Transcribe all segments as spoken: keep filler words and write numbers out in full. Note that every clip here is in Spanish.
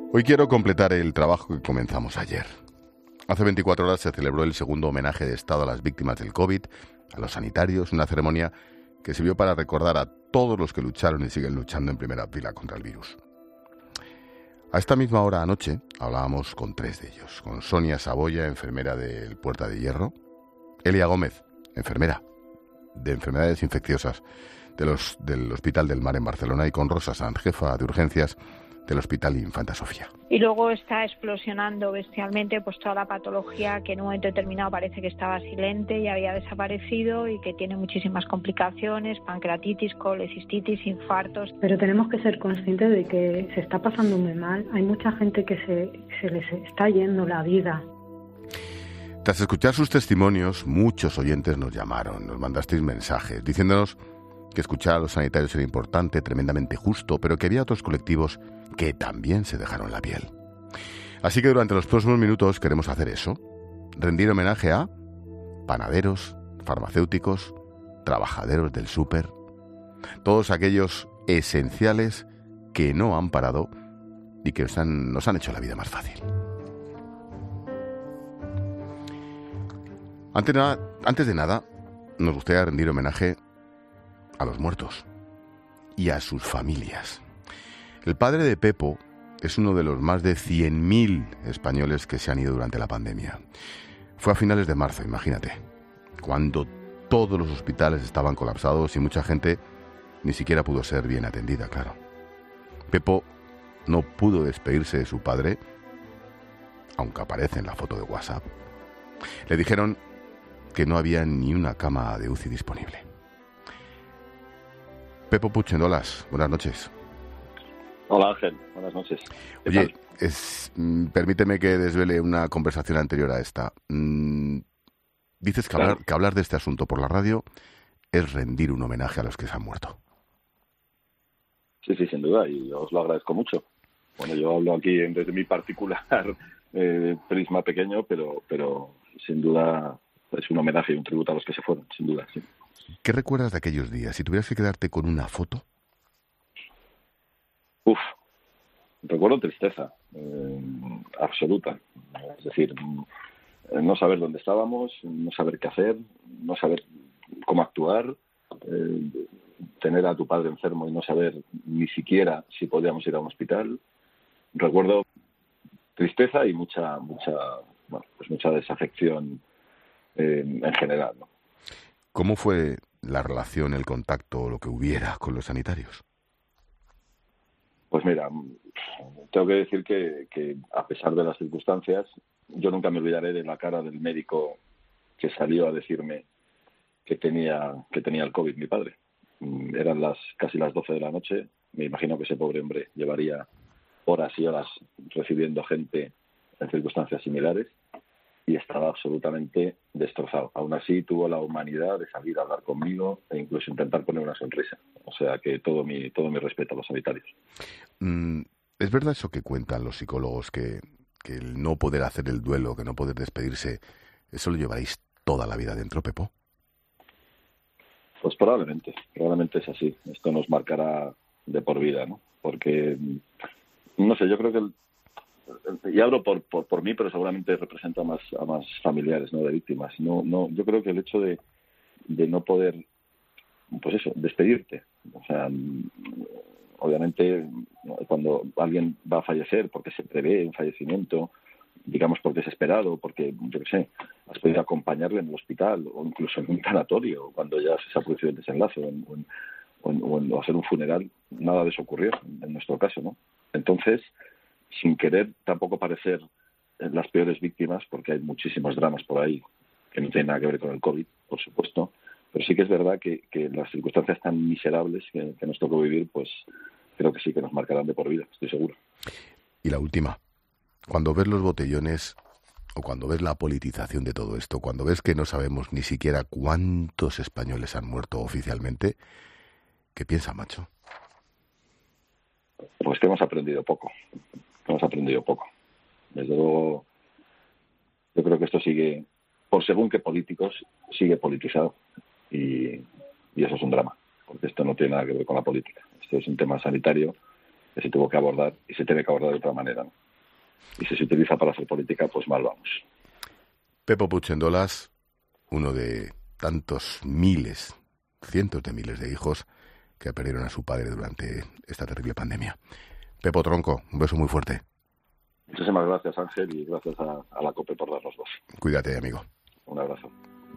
Hoy quiero completar el trabajo que comenzamos ayer. Hace veinticuatro horas se celebró el segundo homenaje de Estado a las víctimas del COVID, a los sanitarios, una ceremonia que sirvió para recordar a todos los que lucharon y siguen luchando en primera fila contra el virus. A esta misma hora anoche hablábamos con tres de ellos, con Sonia Saboya, enfermera del Puerta de Hierro, Elia Gómez, enfermera de enfermedades infecciosas de los, del Hospital del Mar en Barcelona, y con Rosa Sanz, jefa de urgencias del Hospital Infanta Sofía. Y luego está explosionando bestialmente pues toda la patología que en un momento determinado parece que estaba silente y había desaparecido y que tiene muchísimas complicaciones, pancreatitis, colecistitis, infartos. Pero tenemos que ser conscientes de que se está pasando muy mal. Hay mucha gente que se, se les está yendo la vida. Tras escuchar sus testimonios, muchos oyentes nos llamaron, nos mandasteis mensajes diciéndonos que escuchar a los sanitarios era importante, tremendamente justo, pero que había otros colectivos que también se dejaron la piel. Así que durante los próximos minutos queremos hacer eso, rendir homenaje a panaderos, farmacéuticos, trabajadores del súper, todos aquellos esenciales que no han parado y que nos han, nos han hecho la vida más fácil. Antes de nada, antes de nada, nos gustaría rendir homenaje a los muertos y a sus familias. El padre de Pepo es uno de los más de cien mil españoles que se han ido durante la pandemia. Fue a finales de marzo, imagínate, cuando todos los hospitales estaban colapsados y mucha gente ni siquiera pudo ser bien atendida, claro. Pepo no pudo despedirse de su padre, aunque aparece en la foto de WhatsApp. Le dijeron que no había ni una cama de U C I disponible. Pepo Puchendolas, buenas noches. Hola Ángel, buenas noches. Oye, es, mm, permíteme que desvele una conversación anterior a esta. Mm, dices que, claro. hablar, que hablar de este asunto por la radio es rendir un homenaje a los que se han muerto. Sí, sí, sin duda, y os lo agradezco mucho. Bueno, yo hablo aquí desde mi particular eh, prisma pequeño, pero, pero sin duda es un homenaje y un tributo a los que se fueron, sin duda, sí. ¿Qué recuerdas de aquellos días? Si tuvieras que quedarte con una foto. Uf, recuerdo tristeza eh, absoluta. Es decir, no saber dónde estábamos, no saber qué hacer, no saber cómo actuar, eh, tener a tu padre enfermo y no saber ni siquiera si podíamos ir a un hospital. Recuerdo tristeza y mucha, mucha, bueno, pues mucha desafección eh, en general, ¿no? ¿Cómo fue la relación, el contacto o lo que hubiera con los sanitarios? Pues mira, tengo que decir que, que a pesar de las circunstancias, yo nunca me olvidaré de la cara del médico que salió a decirme que tenía que tenía el COVID, mi padre. Eran las casi las doce de la noche. Me imagino que ese pobre hombre llevaría horas y horas recibiendo gente en circunstancias similares y estaba absolutamente destrozado. Aún así tuvo la humanidad de salir a hablar conmigo e incluso intentar poner una sonrisa. O sea que todo mi todo mi respeto a los sanitarios. Mm, ¿Es verdad eso que cuentan los psicólogos, que, que el no poder hacer el duelo, que no poder despedirse, eso lo llevaréis toda la vida dentro, Pepo? Pues probablemente, probablemente es así. Esto nos marcará de por vida, ¿no? Porque, no sé, yo creo que el y hablo por, por por mí, pero seguramente representa a más a más familiares, no, de víctimas. No no, yo creo que el hecho de de no poder, pues eso, despedirte. O sea, obviamente cuando alguien va a fallecer porque se prevé un fallecimiento, digamos porque es esperado, porque yo qué sé, has podido acompañarle en el hospital o incluso en un tanatorio cuando ya se ha producido el desenlace, o en, o en, o en, o en o hacer un funeral, nada de eso ocurrió en nuestro caso, ¿no? Entonces, sin querer tampoco parecer las peores víctimas, porque hay muchísimos dramas por ahí que no tienen nada que ver con el COVID, por supuesto, pero sí que es verdad que, que las circunstancias tan miserables que, que nos tocó vivir, pues creo que sí que nos marcarán de por vida, estoy seguro. Y la última, cuando ves los botellones o cuando ves la politización de todo esto, cuando ves que no sabemos ni siquiera cuántos españoles han muerto oficialmente, ¿qué piensas, macho? Pues que hemos aprendido poco. Hemos aprendido poco. Desde luego, yo creo que esto sigue, por según qué políticos, sigue politizado. Y, y eso es un drama, porque esto no tiene nada que ver con la política. Esto es un tema sanitario que se tuvo que abordar y se tiene que abordar de otra manera, ¿no? Y si se utiliza para hacer política, pues mal vamos. Pepo Puigdendolas, uno de tantos miles, cientos de miles de hijos que perdieron a su padre durante esta terrible pandemia. Pepo Tronco, un beso muy fuerte. Muchísimas gracias, Ángel, y gracias a, a la COPE por darnos voz. Cuídate, amigo. Un abrazo.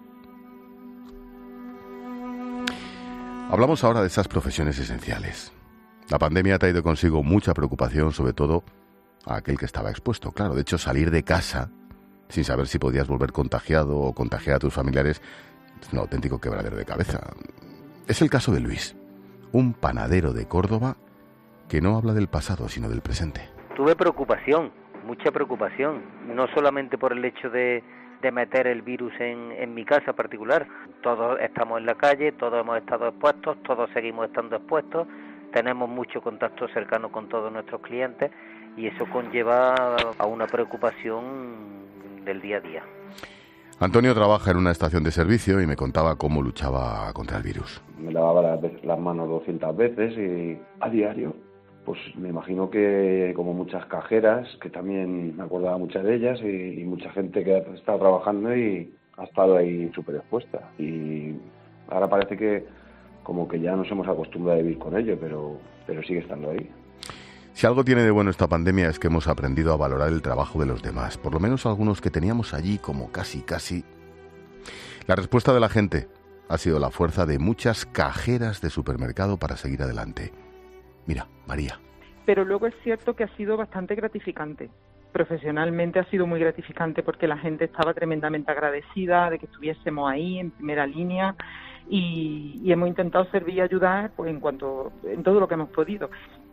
Hablamos ahora de esas profesiones esenciales. La pandemia ha traído consigo mucha preocupación, sobre todo a aquel que estaba expuesto. Claro, de hecho, salir de casa sin saber si podías volver contagiado o contagiar a tus familiares es un auténtico quebradero de cabeza. Es el caso de Luis, un panadero de Córdoba que no habla del pasado, sino del presente. Tuve preocupación, mucha preocupación, no solamente por el hecho de, de meter el virus en, en mi casa particular. Todos estamos en la calle, todos hemos estado expuestos, todos seguimos estando expuestos, tenemos mucho contacto cercano con todos nuestros clientes y eso conlleva a una preocupación del día a día. Antonio trabaja en una estación de servicio y me contaba cómo luchaba contra el virus. Me lavaba las, las manos doscientas veces y a diario. Pues me imagino que como muchas cajeras, que también me acordaba muchas de ellas, y, y mucha gente que ha estado trabajando y ha estado ahí súper expuesta. Y ahora parece que como que ya nos hemos acostumbrado a vivir con ello, pero, pero sigue estando ahí. Si algo tiene de bueno esta pandemia es que hemos aprendido a valorar el trabajo de los demás, por lo menos algunos que teníamos allí como casi casi. La respuesta de la gente ha sido la fuerza de muchas cajeras de supermercado para seguir adelante. Mira, María. Pero luego es cierto que ha sido bastante gratificante. Profesionalmente ha sido muy gratificante porque la gente estaba tremendamente agradecida de que estuviésemos ahí en primera línea y, y hemos intentado servir y ayudar pues, en cuanto en todo lo que hemos podido.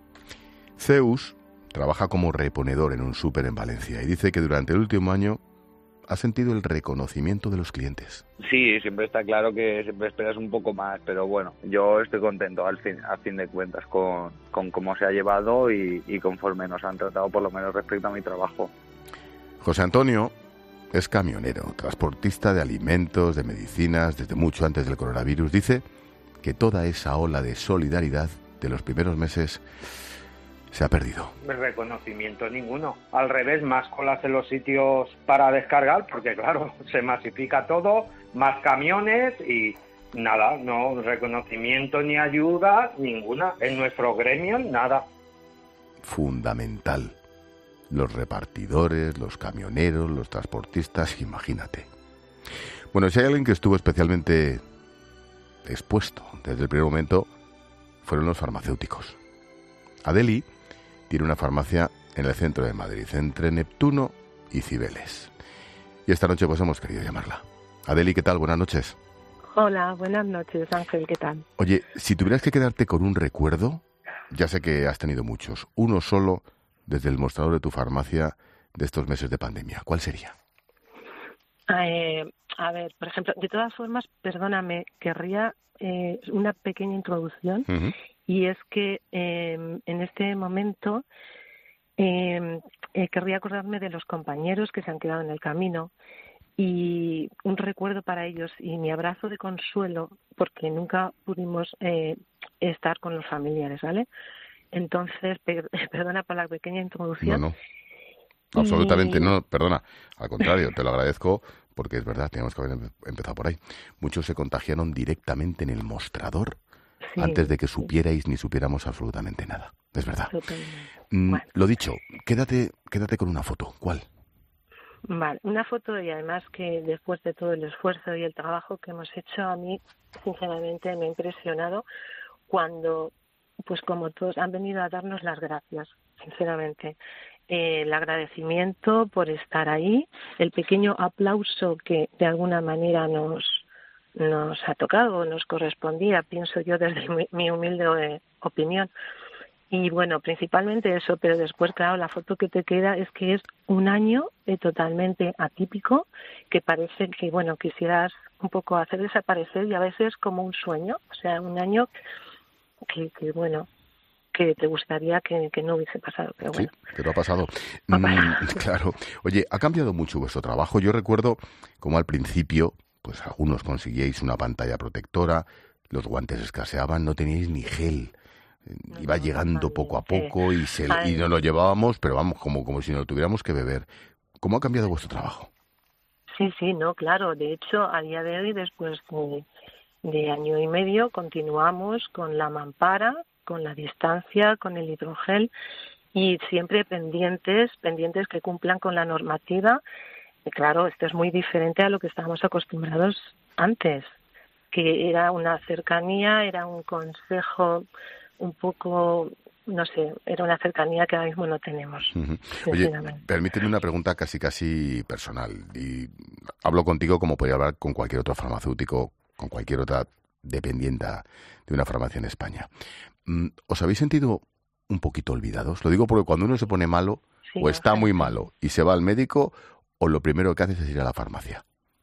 Zeus trabaja como reponedor en un súper en Valencia y dice que durante el último año ha sentido el reconocimiento de los clientes. Sí, siempre está claro que siempre esperas un poco más, pero bueno, yo estoy contento al fin, a fin de cuentas con, con cómo se ha llevado y, y conforme nos han tratado, por lo menos respecto a mi trabajo. José Antonio es camionero, transportista de alimentos, de medicinas, desde mucho antes del coronavirus. Dice que toda esa ola de solidaridad de los primeros meses se ha perdido. Reconocimiento ninguno. Al revés, más colas en los sitios para descargar, porque claro, se masifica todo, más camiones y nada, no reconocimiento ni ayuda ninguna. En nuestro gremio, nada. Fundamental. Los repartidores, los camioneros, los transportistas, imagínate. Bueno, si hay alguien que estuvo especialmente expuesto desde el primer momento, fueron los farmacéuticos. Adeli tiene una farmacia en el centro de Madrid, entre Neptuno y Cibeles. Y esta noche pues hemos querido llamarla. Adeli, ¿qué tal? Buenas noches. Hola, buenas noches, Ángel, ¿qué tal? Oye, si tuvieras que quedarte con un recuerdo, ya sé que has tenido muchos, uno solo desde el mostrador de tu farmacia de estos meses de pandemia, ¿cuál sería? Eh, a ver, por ejemplo, de todas formas, perdóname, querría eh, una pequeña introducción. Uh-huh. Y es que eh, en este momento eh, eh, querría acordarme de los compañeros que se han quedado en el camino y un recuerdo para ellos y mi abrazo de consuelo porque nunca pudimos eh, estar con los familiares, ¿vale? Entonces, per- perdona por la pequeña introducción. No, no, absolutamente y... no, perdona, al contrario, te lo agradezco porque es verdad, teníamos que haber empezado por ahí. Muchos se contagiaron directamente en el mostrador. Sí, antes de que supierais sí. ni supiéramos absolutamente nada. Es verdad. Mm, bueno. Lo dicho, quédate, quédate con una foto. ¿Cuál? Vale, una foto y además que después de todo el esfuerzo y el trabajo que hemos hecho, a mí sinceramente me ha impresionado cuando, pues como todos, han venido a darnos las gracias, sinceramente. Eh, el agradecimiento por estar ahí, el pequeño aplauso que de alguna manera nos... nos ha tocado, nos correspondía, pienso yo desde mi, mi humilde eh, opinión. Y bueno, principalmente eso, pero después, claro, la foto que te queda es que es un año eh, totalmente atípico, que parece que, bueno, quisieras un poco hacer desaparecer y a veces como un sueño, o sea, un año que, que bueno, que te gustaría que, que no hubiese pasado, pero bueno. Sí, pero ha pasado. Mm, claro. Oye, ha cambiado mucho vuestro trabajo. Yo recuerdo como al principio, pues algunos conseguíais una pantalla protectora, los guantes escaseaban, no teníais ni gel. No, Iba no, llegando poco a totalmente. poco y, se, y Ay, nos lo llevábamos, pero vamos, como, como si nos lo tuviéramos que beber. ¿Cómo ha cambiado vuestro trabajo? Sí, sí, no, claro. De hecho, a día de hoy, después de, de año y medio, continuamos con la mampara, con la distancia, con el hidrogel y siempre pendientes, pendientes que cumplan con la normativa. Y claro, esto es muy diferente a lo que estábamos acostumbrados antes, que era una cercanía, era un consejo un poco, no sé, era una cercanía que ahora mismo no tenemos. Uh-huh. Oye, permíteme una pregunta casi casi personal. Y hablo contigo como podría hablar con cualquier otro farmacéutico, con cualquier otra dependienta de una farmacia en España. ¿Os habéis sentido un poquito olvidados? Lo digo porque cuando uno se pone malo, sí, o está muy malo y se va al médico, o lo primero que haces es ir a la farmacia.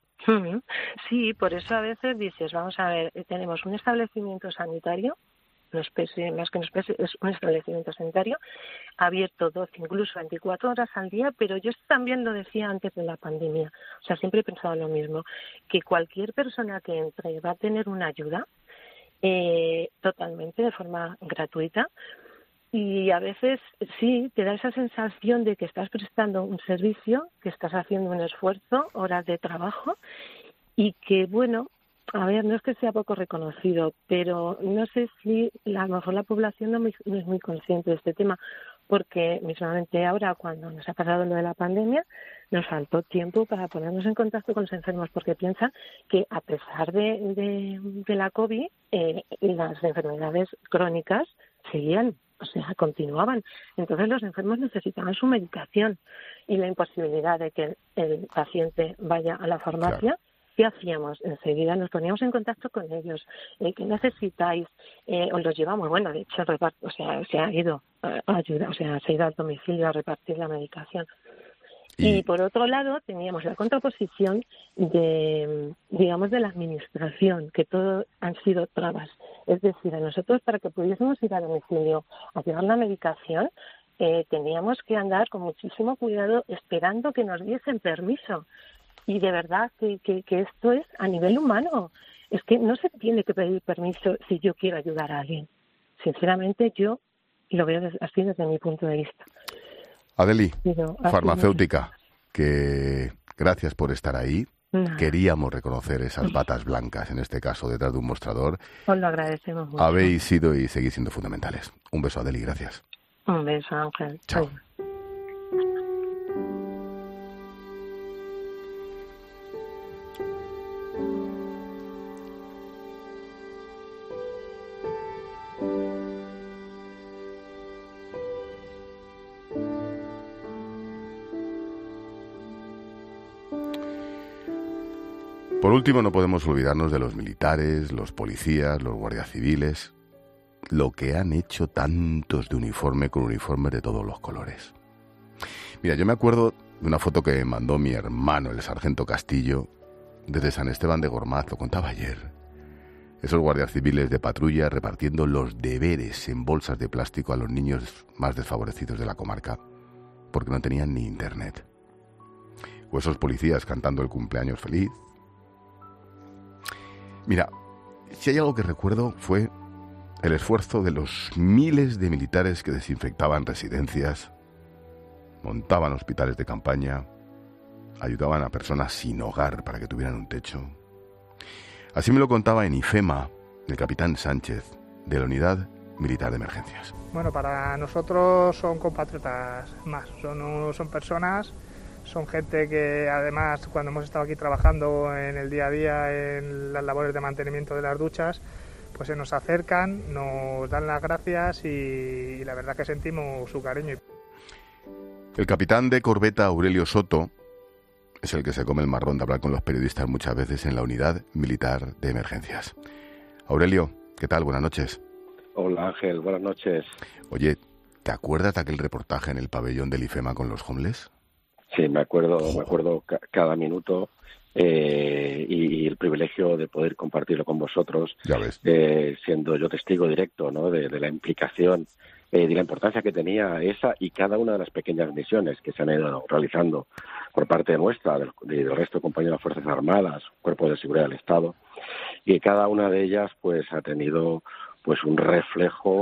Sí, por eso a veces dices, vamos a ver, tenemos un establecimiento sanitario, no es más que no es un establecimiento sanitario, abierto doce, incluso veinticuatro horas al día, pero yo también lo decía antes de la pandemia, o sea, siempre he pensado lo mismo, que cualquier persona que entre va a tener una ayuda eh, totalmente de forma gratuita. Y a veces sí, te da esa sensación de que estás prestando un servicio, que estás haciendo un esfuerzo, horas de trabajo, y que, bueno, a ver, no es que sea poco reconocido, pero no sé si a lo mejor la población no, no es muy consciente de este tema, porque mismamente ahora, cuando nos ha pasado lo de la pandemia, nos faltó tiempo para ponernos en contacto con los enfermos, porque piensan que a pesar de, de, de la COVID, eh, las enfermedades crónicas seguían. O sea, continuaban. Entonces los enfermos necesitaban su medicación y la imposibilidad de que el paciente vaya a la farmacia. Claro. ¿Qué hacíamos? Enseguida nos poníamos en contacto con ellos. Eh, ¿Qué necesitáis? Eh, os los llevamos. Bueno, de hecho, repart- o sea, se ha ido a ayudar, o sea, se ha ido al domicilio a repartir la medicación. Y, y por otro lado teníamos la contraposición de, digamos, de la administración, que todo han sido trabas. Es decir, a nosotros para que pudiésemos ir al domicilio a llevar la medicación, eh, teníamos que andar con muchísimo cuidado esperando que nos diesen permiso. Y de verdad que, que, que esto es a nivel humano. Es que no se tiene que pedir permiso si yo quiero ayudar a alguien. Sinceramente yo lo veo así desde mi punto de vista. Adeli, Pero, farmacéutica, que gracias por estar ahí. No. Queríamos reconocer esas batas blancas, en este caso, detrás de un mostrador. Os lo agradecemos mucho. Habéis sido y seguís siendo fundamentales. Un beso, Adeli, gracias. Un beso, Ángel. Chao. Ay. Por último, no podemos olvidarnos de los militares, los policías, los guardias civiles, lo que han hecho tantos de uniforme con uniformes de todos los colores. Mira, yo me acuerdo de una foto que mandó mi hermano, el sargento Castillo, desde San Esteban de Gormaz, lo contaba ayer. Esos guardias civiles de patrulla repartiendo los deberes en bolsas de plástico a los niños más desfavorecidos de la comarca, porque no tenían ni internet. O esos policías cantando el cumpleaños feliz. Mira, si hay algo que recuerdo fue el esfuerzo de los miles de militares que desinfectaban residencias, montaban hospitales de campaña, ayudaban a personas sin hogar para que tuvieran un techo. Así me lo contaba en IFEMA el capitán Sánchez, de la Unidad Militar de Emergencias. Bueno, para nosotros son compatriotas más, son, son personas... Son gente que además cuando hemos estado aquí trabajando en el día a día en las labores de mantenimiento de las duchas, pues se nos acercan, nos dan las gracias y, y la verdad que sentimos su cariño. El capitán de corbeta Aurelio Soto es el que se come el marrón de hablar con los periodistas muchas veces en la Unidad Militar de Emergencias. Aurelio, ¿qué tal? Buenas noches. Hola Ángel, buenas noches. Oye, ¿te acuerdas de aquel reportaje en el pabellón del IFEMA con los homeless? Sí, me acuerdo, me acuerdo ca- cada minuto eh, y, y el privilegio de poder compartirlo con vosotros, ya ves. Eh, siendo yo testigo directo, ¿no? de, de la implicación eh, de la importancia que tenía esa y cada una de las pequeñas misiones que se han ido realizando por parte nuestra, del, del resto de compañeros de las Fuerzas Armadas, Cuerpos de Seguridad del Estado, y cada una de ellas pues ha tenido pues un reflejo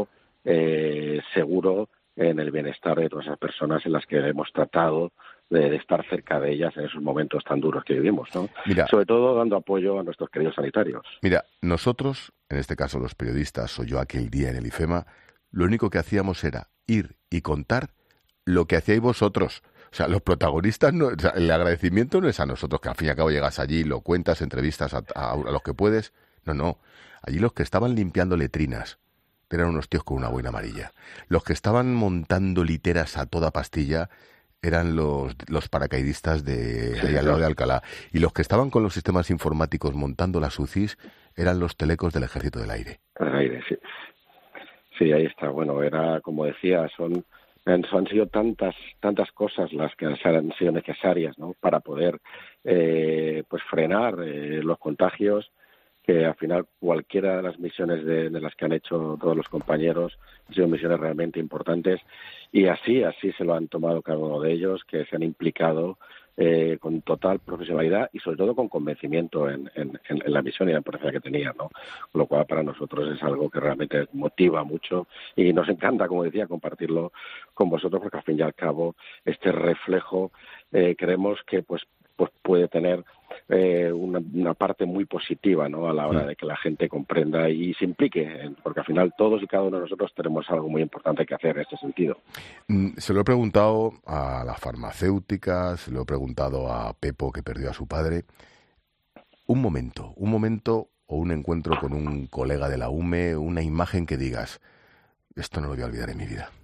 eh, seguro en el bienestar de todas esas personas en las que hemos tratado de, de estar cerca de ellas en esos momentos tan duros que vivimos, ¿no? Mira, sobre todo dando apoyo a nuestros queridos sanitarios. Mira, nosotros, en este caso los periodistas, o yo aquel día en el IFEMA, lo único que hacíamos era ir y contar lo que hacíais vosotros. O sea, los protagonistas, no, o sea, el agradecimiento no es a nosotros, que al fin y al cabo llegas allí, lo cuentas, entrevistas a, a, a los que puedes. No, no. Allí los que estaban limpiando letrinas eran unos tíos con una boina amarilla. Los que estaban montando literas a toda pastilla eran los, los paracaidistas de ahí al lado de Alcalá. Y los que estaban con los sistemas informáticos montando las U C Is eran los telecos del Ejército del Aire. Del aire, sí. Sí, ahí está. Bueno, era, como decía, son... Han, han sido tantas tantas cosas las que han sido necesarias, ¿no? Para poder eh, pues frenar eh, los contagios, que al final cualquiera de las misiones de, de las que han hecho todos los compañeros han sido misiones realmente importantes, y así así se lo han tomado cada uno de ellos, que se han implicado eh, con total profesionalidad y sobre todo con convencimiento en, en, en la misión y la importancia que tenían, ¿no? Con lo cual para nosotros es algo que realmente motiva mucho y nos encanta, como decía, compartirlo con vosotros, porque al fin y al cabo este reflejo eh, creemos que pues pues puede tener eh, una, una parte muy positiva, ¿no? A la hora de que la gente comprenda y se implique, porque al final todos y cada uno de nosotros tenemos algo muy importante que hacer en este sentido. Se lo he preguntado a las farmacéuticas, se lo he preguntado a Pepo, que perdió a su padre. Un momento, un momento o un encuentro con un colega de la U M E, una imagen que digas, esto no lo voy a olvidar en mi vida.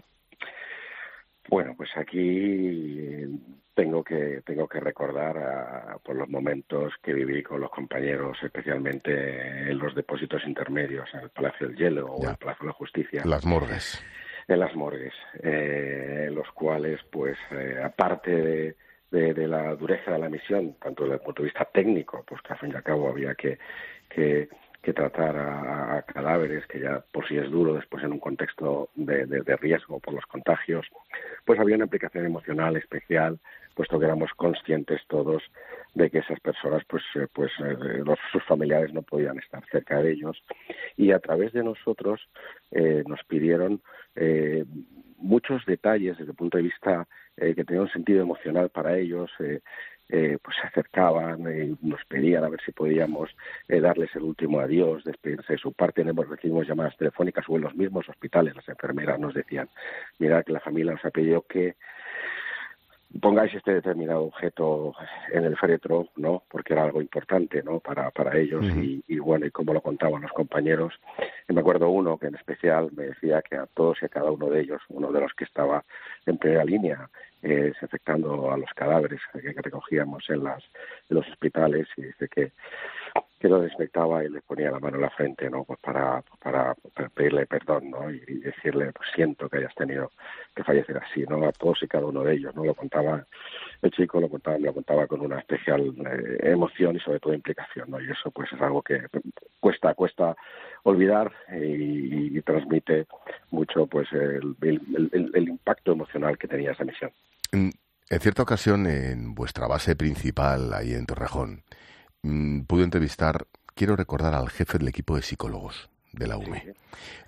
Bueno, pues aquí tengo que tengo que recordar a, por los momentos que viví con los compañeros, especialmente en los depósitos intermedios, en el Palacio del Hielo o en el Palacio de la Justicia. Las morgues. En las morgues, eh, en los cuales, pues, eh, aparte de, de, de la dureza de la misión, tanto desde el punto de vista técnico, pues que al fin y al cabo había que... que que tratar a, a cadáveres, que ya por sí es duro después en un contexto de, de, de riesgo por los contagios, pues había una implicación emocional especial, puesto que éramos conscientes todos de que esas personas, pues, eh, pues eh, los, sus familiares no podían estar cerca de ellos, y a través de nosotros eh, nos pidieron eh, muchos detalles desde el punto de vista eh, que tenía un sentido emocional para ellos. eh, Eh, pues se acercaban y nos pedían a ver si podíamos eh, darles el último adiós, despedirse de su parte. Recibimos llamadas telefónicas o en los mismos hospitales las enfermeras nos decían, mirad que la familia nos ha pedido que pongáis este determinado objeto en el féretro, ¿no? Porque era algo importante, ¿no? Para para ellos. Uh-huh. y, y bueno, y como lo contaban los compañeros, y me acuerdo uno que en especial me decía que a todos y a cada uno de ellos, uno de los que estaba en primera línea eh, desinfectando a los cadáveres que, que recogíamos en las en los hospitales, y dice que que lo desinfectaba y le ponía la mano en la frente, ¿no? Pues para, para, para pedirle perdón, ¿no? Y, y decirle, pues siento que hayas tenido que fallecer así, ¿no? A todos y cada uno de ellos, ¿no? Lo contaba el chico, lo contaba, me lo contaba con una especial eh, emoción y sobre todo implicación, ¿no? Y eso pues es algo que cuesta, cuesta olvidar y, y transmite mucho pues el, el, el, el impacto emocional que tenía esa misión. En cierta ocasión, en vuestra base principal, ahí en Torrejón, pude entrevistar, quiero recordar, al jefe del equipo de psicólogos de la U M E.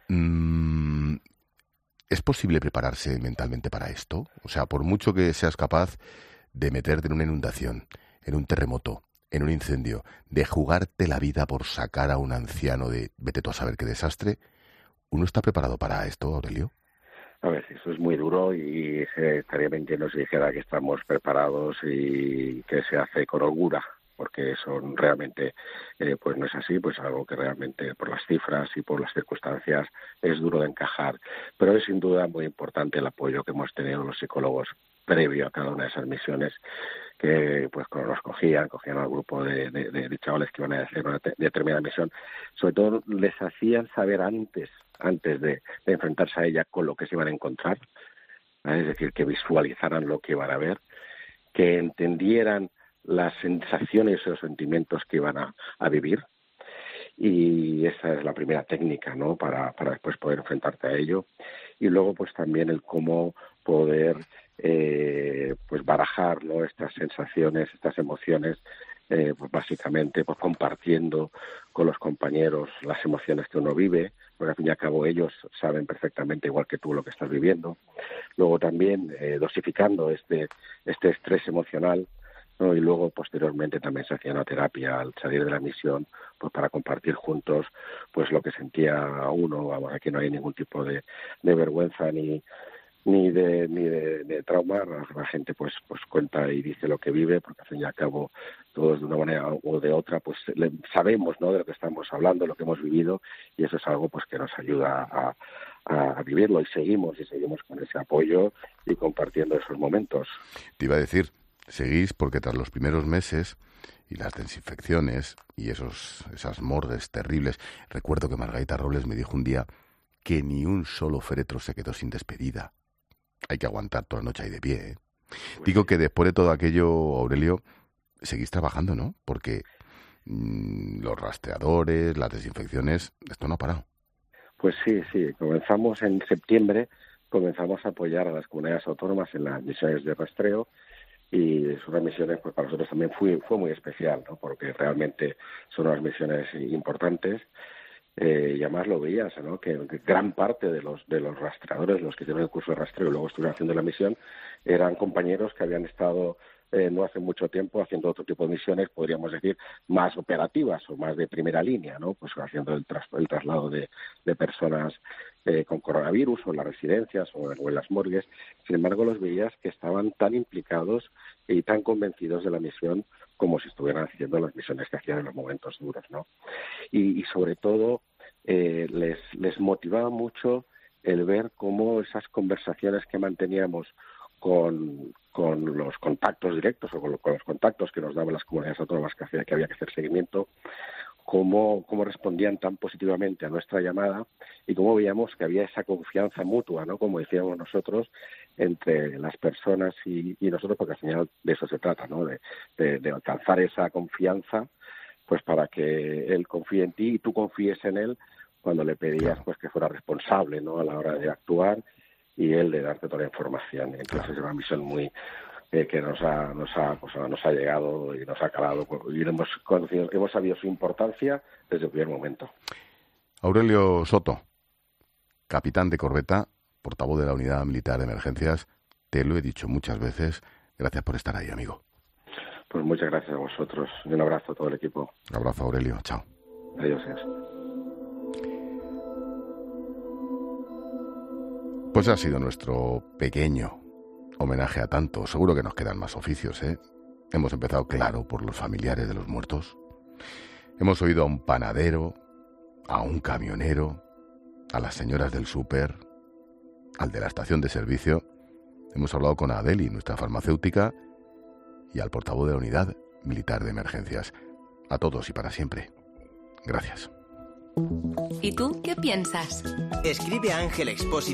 Sí. ¿Es posible prepararse mentalmente para esto? O sea, por mucho que seas capaz de meterte en una inundación, en un terremoto, en un incendio, de jugarte la vida por sacar a un anciano de vete tú a saber qué desastre, ¿uno está preparado para esto, Aurelio? A ver, eso es muy duro y estaría bien que nos dijera que estamos preparados y que se hace con holgura, porque eso realmente eh, pues no es así, pues algo que realmente por las cifras y por las circunstancias es duro de encajar, pero es sin duda muy importante el apoyo que hemos tenido los psicólogos previo a cada una de esas misiones, que pues cuando nos cogían, cogían al grupo de, de, de chavales que iban a hacer una te- determinada misión, sobre todo les hacían saber antes, antes de, de enfrentarse a ella con lo que se iban a encontrar, ¿vale? Es decir, que visualizaran lo que iban a ver, que entendieran las sensaciones y los sentimientos que iban a, a vivir, y esa es la primera técnica, ¿no? Para, para después poder enfrentarte a ello, y luego pues también el cómo poder eh, pues barajar, ¿no? Estas sensaciones, estas emociones, eh, pues básicamente pues compartiendo con los compañeros las emociones que uno vive, porque al fin y al cabo ellos saben perfectamente, igual que tú, lo que estás viviendo. Luego también eh, dosificando este, este estrés emocional, ¿no? Y luego posteriormente también se hacía una terapia al salir de la misión, pues para compartir juntos pues lo que sentía uno. Vamos, aquí no hay ningún tipo de, de vergüenza ni ni de ni de, de trauma. La gente pues pues cuenta y dice lo que vive, porque al fin y al cabo todos de una manera o de otra pues le, sabemos, ¿no?, de lo que estamos hablando, lo que hemos vivido, y eso es algo pues que nos ayuda a, a, a vivirlo, y seguimos y seguimos con ese apoyo y compartiendo esos momentos. Te iba a decir, seguís porque tras los primeros meses y las desinfecciones y esos esas morgues terribles, recuerdo que Margarita Robles me dijo un día que ni un solo féretro se quedó sin despedida. Hay que aguantar toda la noche ahí de pie, ¿eh? Pues digo que después de todo aquello, Aurelio, seguís trabajando, ¿no? Porque mmm, los rastreadores, las desinfecciones, esto no ha parado. Pues sí, sí. Comenzamos en septiembre, comenzamos a apoyar a las comunidades autónomas en las misiones de rastreo, y son unas misiones, pues para nosotros también fue, fue muy especial, ¿no? Porque realmente son unas misiones importantes. Eh, y además lo veías, ¿no?, que gran parte de los de los rastreadores, los que hicieron el curso de rastreo y luego estuvieron haciendo la misión, eran compañeros que habían estado eh, no hace mucho tiempo haciendo otro tipo de misiones, podríamos decir, más operativas o más de primera línea, ¿no? Pues haciendo el, tras, el traslado de, de personas eh, con coronavirus o en las residencias o en, o en las morgues. Sin embargo, los veías que estaban tan implicados y tan convencidos de la misión como si estuvieran haciendo las misiones que hacían en los momentos duros, ¿no? Y, y sobre todo eh, les, les motivaba mucho el ver cómo esas conversaciones que manteníamos con, con los contactos directos o con, con los contactos que nos daban las comunidades autónomas que, hacía, que había que hacer seguimiento, cómo, cómo respondían tan positivamente a nuestra llamada y cómo veíamos que había esa confianza mutua, ¿no?, como decíamos nosotros, entre las personas y, y nosotros, porque al final de eso se trata, ¿no?, de, de, de alcanzar esa confianza, pues para que él confíe en ti y tú confíes en él cuando le pedías pues que fuera responsable, ¿no?, a la hora de actuar, y él de darte toda la información. Entonces es una misión muy eh, que nos ha nos ha pues, nos ha llegado y nos ha calado, y hemos conocido, hemos sabido su importancia desde el primer momento. Aurelio Soto, capitán de corbeta, portavoz de la Unidad Militar de Emergencias, te lo he dicho muchas veces, gracias por estar ahí, amigo. Pues muchas gracias a vosotros y un abrazo a todo el equipo. Un abrazo, Aurelio, chao. Adiós. Adiós. Pues ha sido nuestro pequeño homenaje a tantos. Seguro que nos quedan más oficios, ¿eh? Hemos empezado, claro, por los familiares de los muertos. Hemos oído a un panadero, a un camionero, a las señoras del súper, al de la estación de servicio. Hemos hablado con Adeli, nuestra farmacéutica, y al portavoz de la Unidad Militar de Emergencias. A todos y para siempre. Gracias. ¿Y tú qué piensas? Escribe a Ángel Expósito